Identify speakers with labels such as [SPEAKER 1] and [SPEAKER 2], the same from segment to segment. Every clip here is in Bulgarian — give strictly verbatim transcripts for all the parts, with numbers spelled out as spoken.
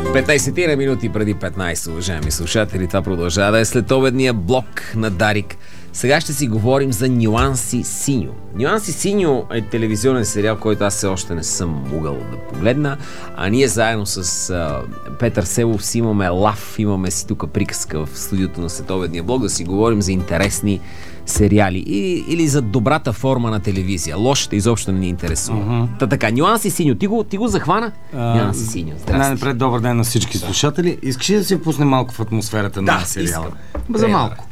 [SPEAKER 1] петнайсет на минути преди петнайсет, уважаеми слушатели. Това продължава да е следобедния блок на Дарик. Сега ще си говорим за Нюанси синьо. Нюанси синьо е телевизионен сериал, който аз все още не съм могъл да погледна. А ние заедно с а, Петър Селов си имаме лав, имаме си тук приказка в студиото на следобедния блок да си говорим за интересни сериали и, или за добрата форма на телевизия. Лошата изобщо не ни интересува. Uh-huh. Та така, Нюанси синьо. Ти го, ти го захвана? Uh, Нюанси синьо. Здрасти.
[SPEAKER 2] Най-напред добър ден на всички слушатели. Искаш ли да се впусне малко в атмосферата
[SPEAKER 1] да,
[SPEAKER 2] на сериала?
[SPEAKER 1] Искам.
[SPEAKER 2] За малко.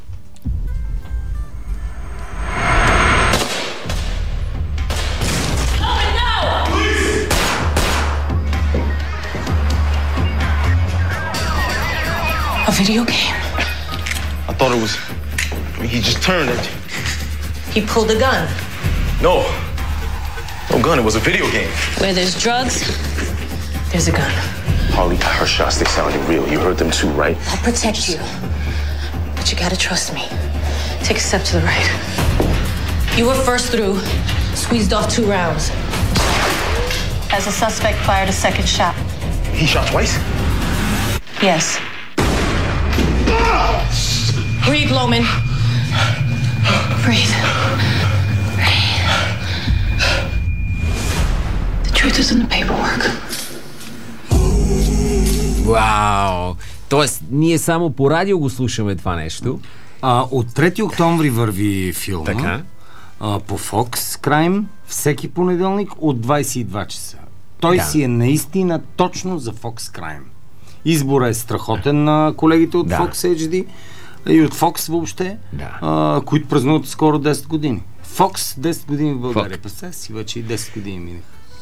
[SPEAKER 3] A video game.
[SPEAKER 4] I thought it was... I mean, he just turned it.
[SPEAKER 3] He pulled a gun.
[SPEAKER 4] No. No gun. It was a video game.
[SPEAKER 3] Where there's drugs, there's a gun.
[SPEAKER 4] Harley, her shots, they sounded real. You heard them too, right?
[SPEAKER 3] I'll protect you. But you gotta trust me. Take a step to the right. You were first through. Squeezed off two rounds. As the suspect fired a second shot.
[SPEAKER 4] He shot twice?
[SPEAKER 3] Yes. Breathe, Loman. Breathe. Breathe. The truth is in the paperwork.
[SPEAKER 1] Вау! Тоест, ние само по радио го слушаме това нещо.
[SPEAKER 2] А, от трети октомври върви филма.
[SPEAKER 1] Така.
[SPEAKER 2] А, по Fox Crime всеки понеделник от двайсет и два часа. Той
[SPEAKER 1] да.
[SPEAKER 2] си е наистина точно за Fox Crime. Изборът е страхотен на колегите от да. Fox Ейч Ди и от Fox въобще,
[SPEAKER 1] да.
[SPEAKER 2] а, които празнуват скоро десет години. Fox десет години в България. Представя си, вече и десет години минах.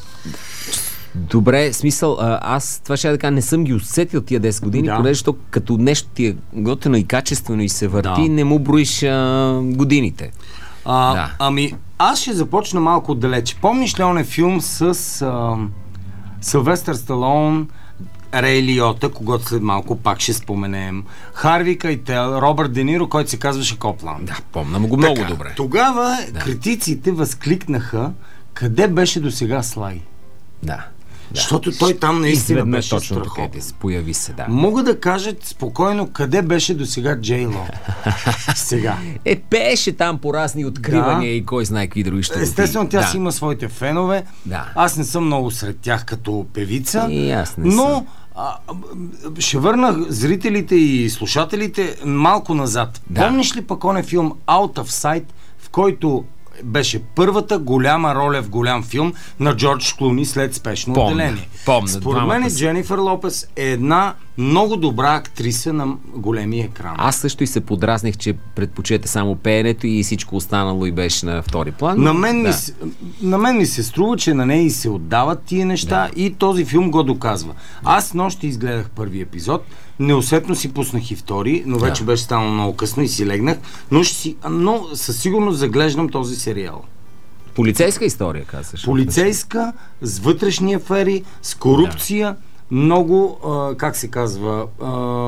[SPEAKER 1] Добре, смисъл, аз това ще да кажа, не съм ги усетил тия десет години, да. Понеже като нещо ти е готино и качествено и се върти, да. Не му броиш а, годините.
[SPEAKER 2] А,
[SPEAKER 1] да.
[SPEAKER 2] Ами, аз ще започна малко отдалече. Помниш ли оне филм с а, Силвестър Сталон, Рей Лиота, когато след малко пак ще споменем, Харви Кайтел, Робърт Де Ниро, който се казваше Копланд.
[SPEAKER 1] Да, помня му го много
[SPEAKER 2] така,
[SPEAKER 1] добре.
[SPEAKER 2] Тогава
[SPEAKER 1] да.
[SPEAKER 2] Критиците възкликнаха къде беше досега Слай.
[SPEAKER 1] Да. Да.
[SPEAKER 2] Защото той там наистина беше
[SPEAKER 1] точно
[SPEAKER 2] страхотен.
[SPEAKER 1] така, появи се, да.
[SPEAKER 2] Мога да кажа спокойно къде беше досега Джей Ло. Сега.
[SPEAKER 1] Е, пееше там по разни откривания да. И кой знае какви други ще.
[SPEAKER 2] Естествено, тя
[SPEAKER 1] да.
[SPEAKER 2] си има своите фенове.
[SPEAKER 1] Да.
[SPEAKER 2] Аз не съм много сред тях като певица.
[SPEAKER 1] И аз не
[SPEAKER 2] но
[SPEAKER 1] съм.
[SPEAKER 2] А, ще върна зрителите и слушателите малко назад.
[SPEAKER 1] Да.
[SPEAKER 2] Помниш ли пък оне филм Out of Sight, в който беше първата голяма роля в голям филм на Джордж Клуни след Спешно
[SPEAKER 1] помня,
[SPEAKER 2] отделение?
[SPEAKER 1] Помня,
[SPEAKER 2] Според мен
[SPEAKER 1] си.
[SPEAKER 2] Дженифър Лопес е една много добра актриса на големия екран.
[SPEAKER 1] Аз също и се подразних, че предпочете само пеенето и всичко останало и беше на втори план.
[SPEAKER 2] На мен,
[SPEAKER 1] да.
[SPEAKER 2] ми, на мен ми се струва, че на нея и се отдават тия неща да. И този филм го доказва. Да. Аз нощи изгледах първи епизод, неусетно си пуснах и втори, но вече да. Беше станало много късно и си легнах, но, ще си, но със сигурност заглеждам този сериал.
[SPEAKER 1] Полицейска история, казваш.
[SPEAKER 2] Полицейска, с вътрешни афери, с корупция, да. Много, а, как се казва, а,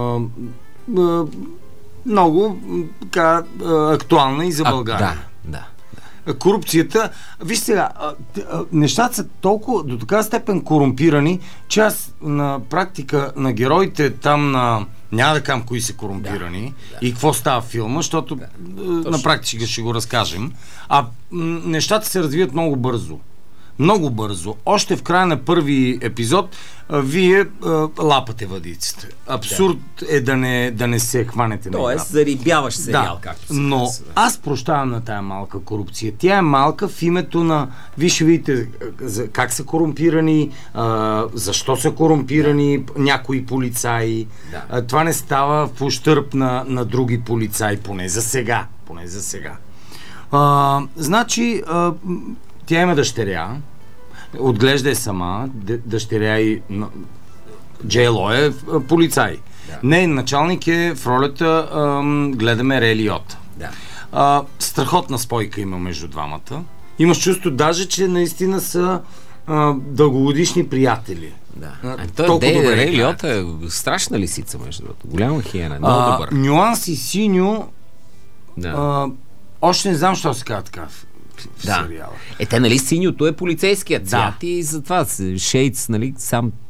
[SPEAKER 2] а, много така, а, актуална и за България.
[SPEAKER 1] А, да, да.
[SPEAKER 2] Корупцията, виж сега, нещата са толкова до така степен корумпирани, че аз на практика на героите там на... Няма да кажам кои са корумпирани да, да. И какво става в филма, защото да, на практика ще го разкажем. А м- нещата се развият много бързо. Много бързо. Още в края на първи епизод а, вие а, лапате въдиците. Абсурд да. Е да не, да не се хванете на игра.
[SPEAKER 1] Тоест зарибяваш сериал,
[SPEAKER 2] да,
[SPEAKER 1] както се
[SPEAKER 2] но
[SPEAKER 1] казва.
[SPEAKER 2] аз прощавам на тая малка корупция. Тя е малка в името на... Вие ще видите как са корумпирани, а, защо са корумпирани да. Някои полицаи. Да. А, това не става в ущърб на, на други полицаи, поне за сега. Поне за сега. А, значи... А, тя има дъщеря, отглежда е сама, дъщеря и Джей Ло е полицай. Да. Нейн началник е в ролята, ам, гледаме Рей Лиота. Да. А, страхотна спойка има между двамата. Имаш чувство даже, че наистина са а, дългогодишни приятели.
[SPEAKER 1] Да. А, той Де, Рей Лиота е страшна лисица, между другото. Голяма хиена, много а, добър.
[SPEAKER 2] Нюанси синьо,
[SPEAKER 1] да.
[SPEAKER 2] а, още не знам, що се казва така.
[SPEAKER 1] Да. Е, те, нали, синьото е полицейският цвят да. И затова Шейдс, нали, сам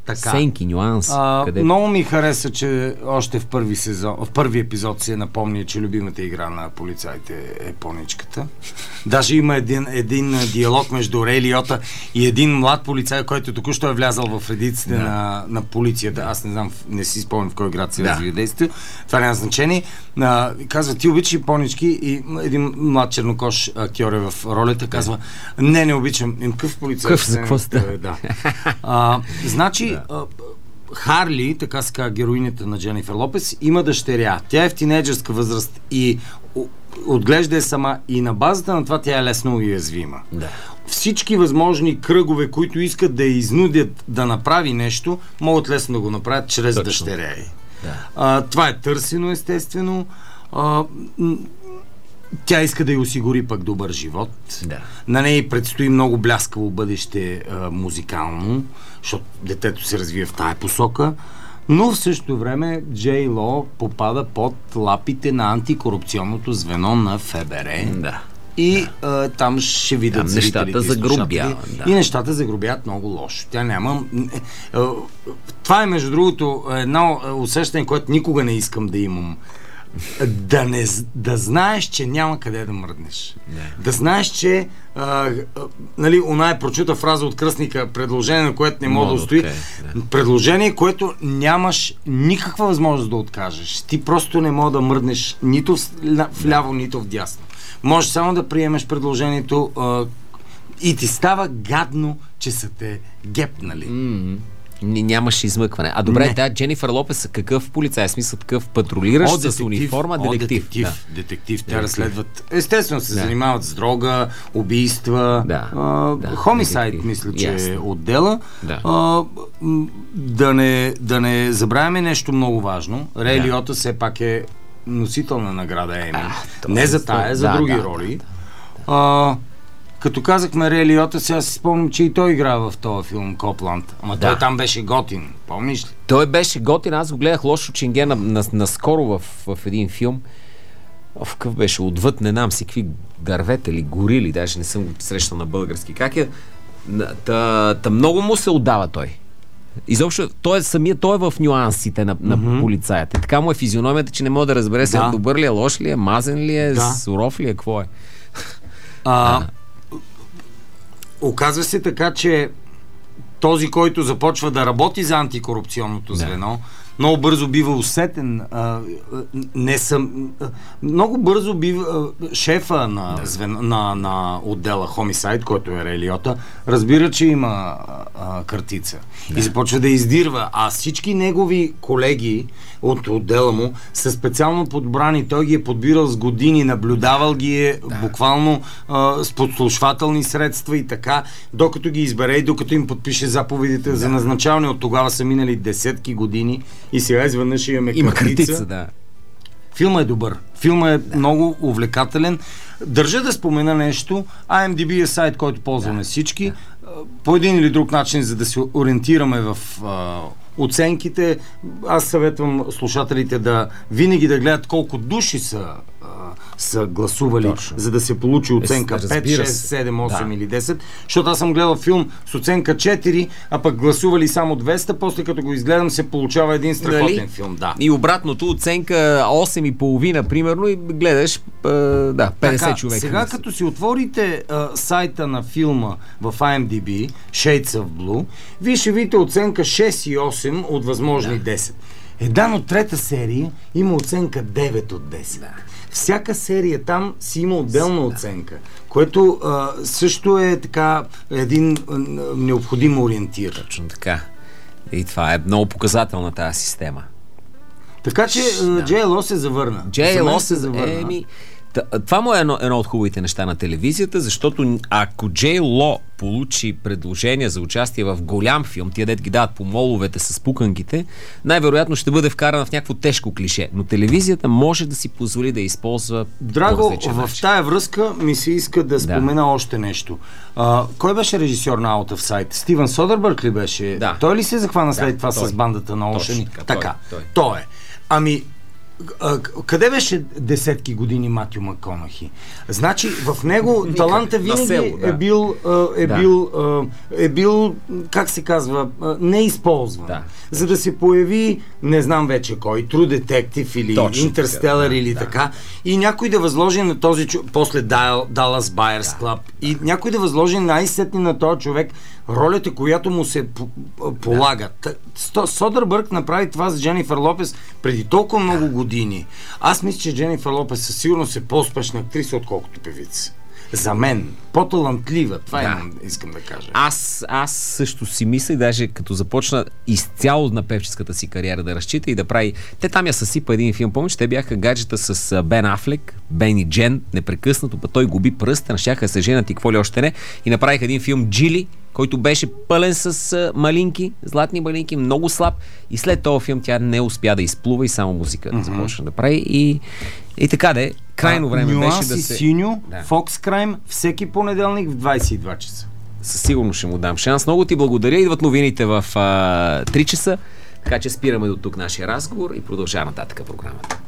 [SPEAKER 2] Така.
[SPEAKER 1] Сенки, нюанс.
[SPEAKER 2] А,
[SPEAKER 1] къде...
[SPEAKER 2] Много ми хареса, че още в първи сезон, в първи епизод се напомня, че любимата игра на полицайите е поничката. Даже има един, един диалог между Рей Лиота и един млад полицай, който току-що е влязал в редиците да. на, на полицията. Аз не знам, не си спомням в кой град се да. развива действие. Това няма значение. А, казва, ти обичаш и понички, и един млад чернокош актьор е в ролята, казва, не, не обичам. Им къв полицай.
[SPEAKER 1] Къв, за какво сте?
[SPEAKER 2] Да. А, значи, да. Харли, така се казва героинята на Дженифър Лопес, има дъщеря. Тя е в тинейджърска възраст и отглежда е сама, и на базата на това тя е лесно уязвима. Да. Всички възможни кръгове, които искат да я изнудят да направи нещо, могат лесно да го направят чрез Точно. дъщеря й. Да. А, това е търсено, естествено. А, Тя иска да й осигури пък добър живот. Да. На нея предстои много бляскаво бъдеще а, музикално, защото детето се развива в тая посока, но в същото време Джей Ло попада под лапите на антикорупционното звено на Еф Бе Ер.
[SPEAKER 1] Да.
[SPEAKER 2] И да. А, там ще видят
[SPEAKER 1] там нещата загрубяват. Да.
[SPEAKER 2] И нещата загрубяват много лошо. Тя няма... Това е, между другото, едно усещане, което никога не искам да имам. Да, не, да знаеш, че няма къде да мръднеш. Не. Да знаеш, че а, а, нали, она е прочута фраза от Кръстника, предложение, на което не мога да устои. Okay, да. Предложение, което нямаш никаква възможност да откажеш. Ти просто не мога да мръднеш нито вляво, нито вдясно. Можеш само да приемеш предложението а, и ти става гадно, че са те гепнали.
[SPEAKER 1] Mm-hmm. Нямаше измъкване. А добре, да, Дженифър Лопес, какъв полицай? Смисъл такъв патрулиращ
[SPEAKER 2] о,
[SPEAKER 1] с униформа,
[SPEAKER 2] о,
[SPEAKER 1] детектив.
[SPEAKER 2] детектив, да. детектив. Те разследват. Естествено се да. занимават с дрога, убийства, да. а, хомисайд, мисля, че Ясно. е отдела. Да. А, да, не, да не забравяме нещо много важно. Рей да. Лиота все пак е носител на награда Еми. Не за тая, за да, други да, роли. Да, да. А, Като казахме Рей Лиота, сега си спомням, че и той игра в този филм Копланд. Ама да. той там беше готин, помниш ли?
[SPEAKER 1] Той беше готин, аз го гледах лошо чинге на, на, наскоро в, в един филм. В какъв беше? Отвъд, не знам си какви дървета или горили, даже не съм го срещал на български. Как е? Та, та много му се отдава той. Изобщо, той е самия, той е в нюансите на, на mm-hmm. полицаята. Така му е физиономията, че не може да разбере сега да. добър ли е, лош ли е, мазен ли е, да. суров ли е, какво е.
[SPEAKER 2] А... Оказва се така, че този, който започва да работи за антикорупционното да. звено, много бързо бива усетен. А, не съм, а, много бързо бива а, шефа на, да. звено, на, на отдела Homicide, който е Рей Лиота, разбира, че има а, картица. Да. И започва да издирва. А всички негови колеги от отдела му са специално подбрани. Той ги е подбирал с години, наблюдавал ги е да. буквално а, с подслушвателни средства и така, докато ги избере и докато им подпише заповедите да. за назначаване. От тогава са минали десетки години и сега изведнъж имаме
[SPEAKER 1] Има
[SPEAKER 2] картица.
[SPEAKER 1] картица, да.
[SPEAKER 2] Филма е добър. Филма е да. много увлекателен. Държа да спомена нещо. Ай Ем Ди Би е сайт, който ползваме да. всички. Да. По един или друг начин, за да се ориентираме в а, оценките, аз съветвам слушателите да винаги да гледат колко души са, а, са гласували, Точно. за да се получи оценка е, пет, шест, седем, осем да. или десет. Защото аз съм гледал филм с оценка четири, а пък гласували само двеста, после като го изгледам се получава един страхотен нали? филм. Да.
[SPEAKER 1] И обратното, оценка осем и половина, примерно, и гледаш а, да, петдесет така, човека.
[SPEAKER 2] Сега като си отворите а, сайта на филма в Ай Ем Ди Би, Shades of Blue, вие ще видите оценка шест и осем от възможни да. десет. Една от трета серия има оценка девет от десет. Да. Всяка серия там си има отделна да. оценка, което а, също е така един а, необходим ориентир.
[SPEAKER 1] Точно така. И това е много показателна тази система.
[SPEAKER 2] Така че да. Джей Ло се завърна.
[SPEAKER 1] Джей Ло се завърна. Еми, това му е едно, едно от хубавите неща на телевизията, защото ако Джей Ло получи предложение за участие в голям филм, тия дет ги дават по моловете с пуканките, най-вероятно ще бъде вкарана в някакво тежко клише. Но телевизията може да си позволи да използва
[SPEAKER 2] Драго, в тая връзка ми се иска да спомена да. още нещо. А, кой беше режисьор на Out of Sight? Стивън Содербърг ли беше?
[SPEAKER 1] Да.
[SPEAKER 2] Той ли се захвана след
[SPEAKER 1] да,
[SPEAKER 2] това
[SPEAKER 1] той.
[SPEAKER 2] с бандата на Ocean?
[SPEAKER 1] Точно,
[SPEAKER 2] така,
[SPEAKER 1] той, той.
[SPEAKER 2] той е. Ами, а, къде беше десетки години Матю Макконахи? Значи в него таланта винаги село, да. е бил е да. бил е бил, как се казва, неизползван. Да. За да се появи, не знам вече кой, True Detective или Interstellar да, или да. така, и някой да възложи на този човек, после Dallas Buyers Club, да. и някой да възложи най-сетни на този човек ролята, която му се полага. Да. Содербърг направи това с Дженифър Лопес преди толкова много години. Аз мисля, че Дженифър Лопес със сигурност е по-успешна актриса, отколкото певица. За мен. По-талантлива. Това да. имам, искам да кажа.
[SPEAKER 1] Аз, аз също си мисля, и даже като започна изцяло на певческата си кариера да разчита и да прави... Те там я съсипа един филм. Помниш, те бяха гаджета с Бен Афлек, Бен и Джен, непрекъснато, па той губи пръста, щяха се женат и какво ли още не. И направиха един филм Джили, който беше пълен с малинки, златни малинки, много слаб. И след този филм тя не успя да изплува и само музика mm-hmm. започна да прави. И, и така де, крайно време а, беше да се...
[SPEAKER 2] Синьо, да. Fox Crime, всеки понеделник в двайсет и два часа.
[SPEAKER 1] Със сигурност ще му дам шанс. Много ти благодаря. Идват новините в а, три часа, така че спираме до тук нашия разговор и продължава нататък програмата.